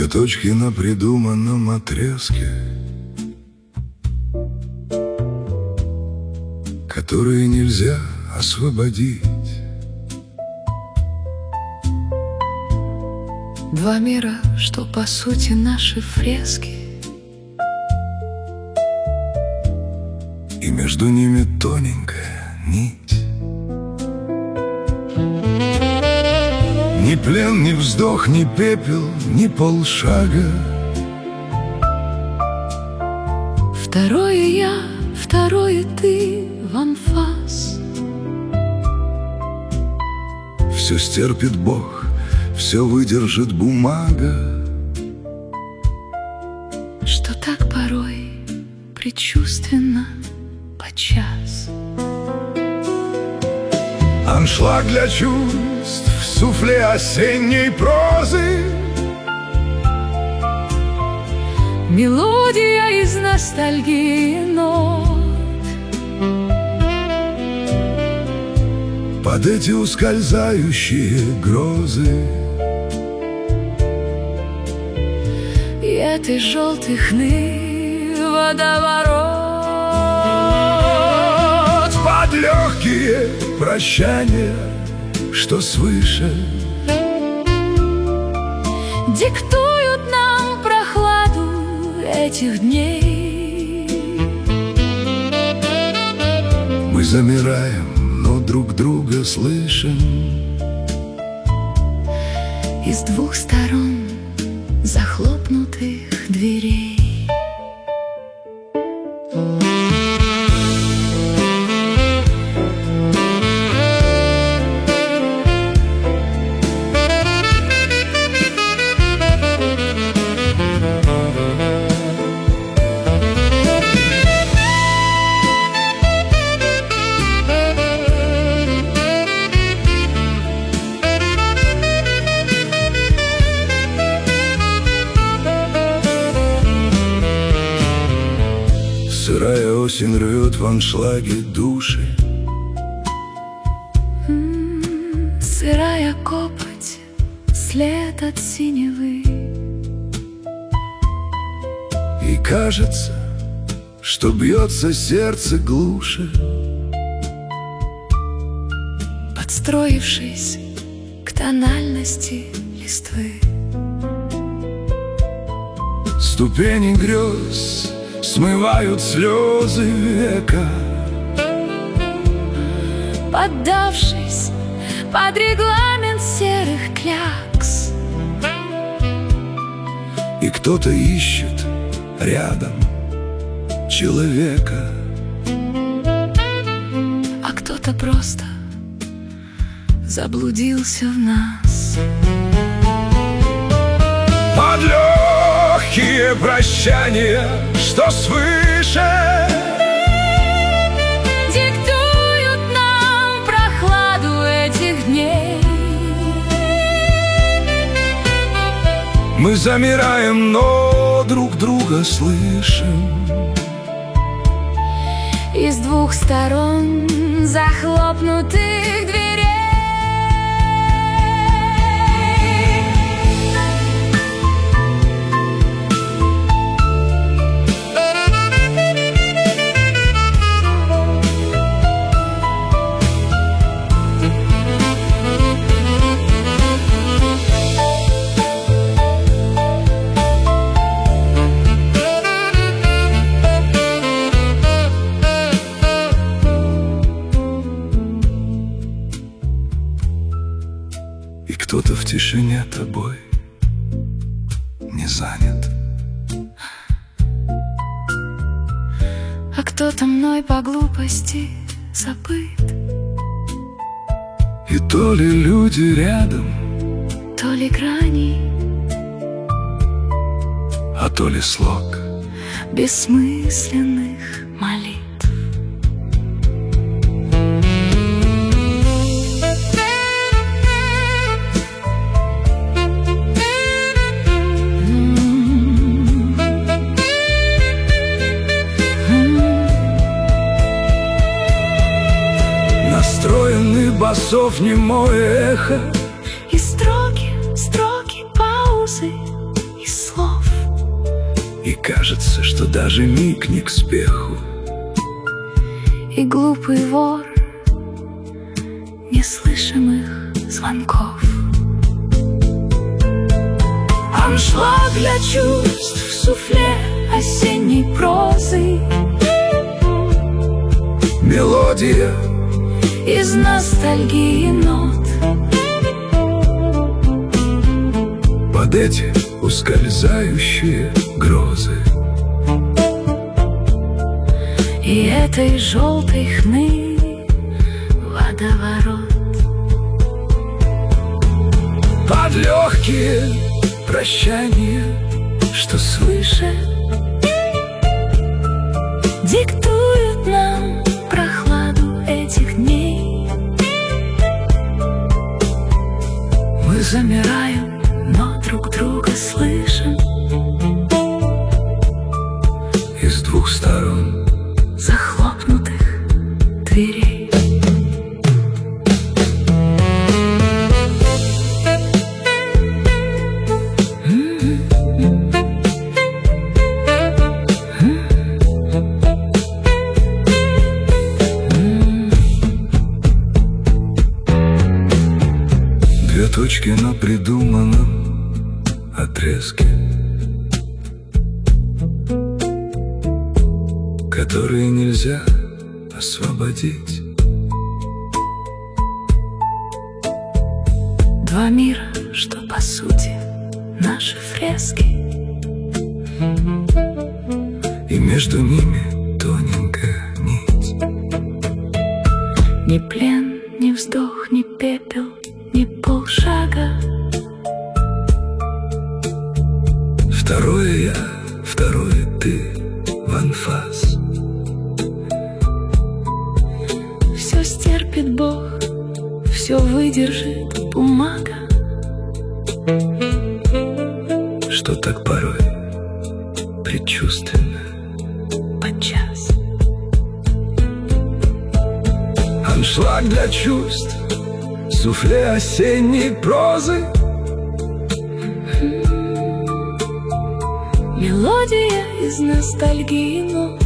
Цветочки на придуманном отрезке, которые нельзя освободить. Два мира, что по сути наши фрески, и между ними тоненькая нить. Ни плен, ни вздох, ни пепел, ни полшага. Второе я, второе ты в анфас. Все стерпит Бог, все выдержит бумага. Что так порой предчувственно подчас. Аншлаг для чувств в суфле осенней прозы. Мелодия из ностальгии нот. Под эти ускользающие грозы И этой желтой хны водоворот. под легкие прощания, что свыше Диктуют нам прохладу этих дней. мы замираем, но друг друга слышим. Из двух сторон захлопнутых дверей. Сырая осень рвет в аншлаге души. Сырая копоть, след от синевы. И кажется, что бьется сердце глуше, Подстроившись к тональности листвы. ступени грез смывают слезы века. Поддавшись под регламент серых клякс. И кто-то ищет рядом человека, А кто-то просто заблудился в нас. под легкие прощания, что свыше Диктуют нам прохладу этих дней. мы замираем, но друг друга слышим. Из двух сторон захлопнутых дверей. И кто-то в тишине тобой не занят, А кто-то мной по глупости забыт. и то ли люди рядом, То ли грани а то ли слог бессмысленных молитв. настроенный басов немое эхо. И строки паузы, и И кажется, что даже миг не к спеху. И глупый вор неслышимых звонков. Аншлаг для чувств в суфле осенней прозы. Мелодия из ностальгии нот. Под эти ускользающие грозы. И этой желтой хны водоворот. Под легкие прощания, что свыше диктуют нам прохладу этих дней. Мы замираем, но друг друга слышим. Из двух сторон захлопнутых дверей. две точки на придуманном отрезке, которые нельзя освободить. Два мира, что по сути наши фрески. И между ними тоненькая нить. Ни плен, ни вздох, ни пепел, ни полшага. Второе я, второе ты в анфас. Все стерпит Бог, все выдержит бумага. Что так порой предчувственно Подчас аншлаг для чувств, суфле осенней прозы. мелодия из ностальгии нот.